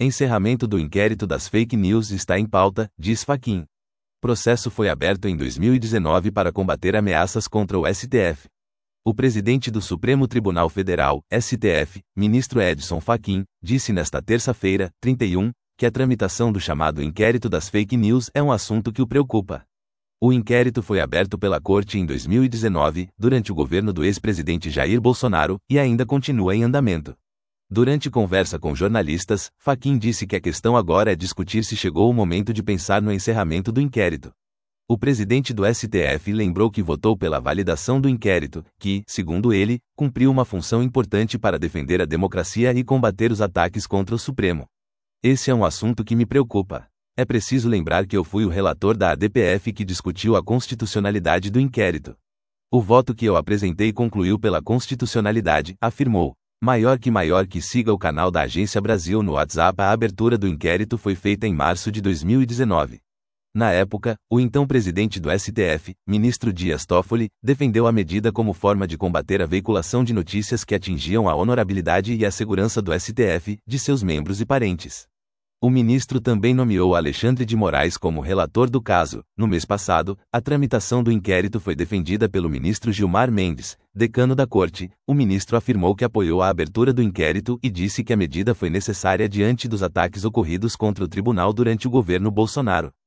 Encerramento do inquérito das fake news está em pauta, diz Fachin. Processo foi aberto em 2019 para combater ameaças contra o STF. O presidente do Supremo Tribunal Federal, STF, ministro Edson Fachin, disse nesta terça-feira, 31, que a tramitação do chamado inquérito das fake news é um assunto que o preocupa. O inquérito foi aberto pela Corte em 2019, durante o governo do ex-presidente Jair Bolsonaro, e ainda continua em andamento. Durante conversa com jornalistas, Fachin disse que a questão agora é discutir se chegou o momento de pensar no encerramento do inquérito. O presidente do STF lembrou que votou pela validação do inquérito, que, segundo ele, cumpriu uma função importante para defender a democracia e combater os ataques contra o Supremo. Esse é um assunto que me preocupa. É preciso lembrar que eu fui o relator da ADPF que discutiu a constitucionalidade do inquérito. O voto que eu apresentei concluiu pela constitucionalidade, afirmou. Maior que siga o canal da Agência Brasil no WhatsApp. A abertura do inquérito foi feita em março de 2019. Na época, o então presidente do STF, ministro Dias Toffoli, defendeu a medida como forma de combater a veiculação de notícias que atingiam a honorabilidade e a segurança do STF, de seus membros e parentes. O ministro também nomeou Alexandre de Moraes como relator do caso. No mês passado, a tramitação do inquérito foi defendida pelo ministro Gilmar Mendes, decano da Corte. O ministro afirmou que apoiou a abertura do inquérito e disse que a medida foi necessária diante dos ataques ocorridos contra o tribunal durante o governo Bolsonaro.